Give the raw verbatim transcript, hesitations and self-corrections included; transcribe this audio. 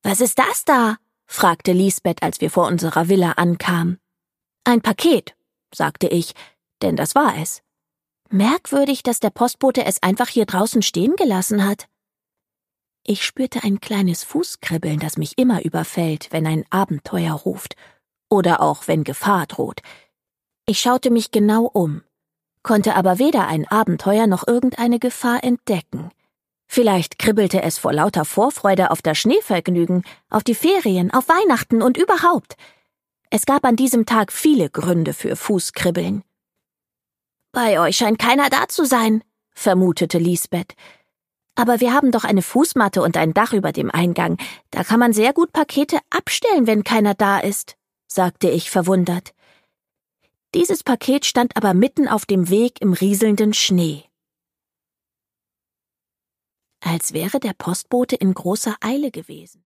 »Was ist das da?« fragte Lisbeth, als wir vor unserer Villa ankamen. »Ein Paket«, sagte ich, denn das war es. Merkwürdig, dass der Postbote es einfach hier draußen stehen gelassen hat. Ich spürte ein kleines Fußkribbeln, das mich immer überfällt, wenn ein Abenteuer ruft. Oder auch, wenn Gefahr droht. Ich schaute mich genau um, konnte aber weder ein Abenteuer noch irgendeine Gefahr entdecken. Vielleicht kribbelte es vor lauter Vorfreude auf das Schneevergnügen, auf die Ferien, auf Weihnachten und überhaupt. Es gab an diesem Tag viele Gründe für Fußkribbeln. »Bei euch scheint keiner da zu sein«, vermutete Lisbeth. »Aber wir haben doch eine Fußmatte und ein Dach über dem Eingang. Da kann man sehr gut Pakete abstellen, wenn keiner da ist«, sagte ich verwundert. Dieses Paket stand aber mitten auf dem Weg im rieselnden Schnee. Als wäre der Postbote in großer Eile gewesen.